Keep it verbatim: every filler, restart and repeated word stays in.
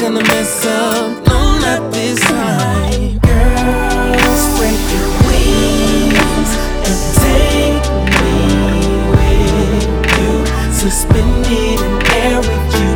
gonna mess up. No, not this time. Girl, spread your wings and take me with you. Suspended in air with you.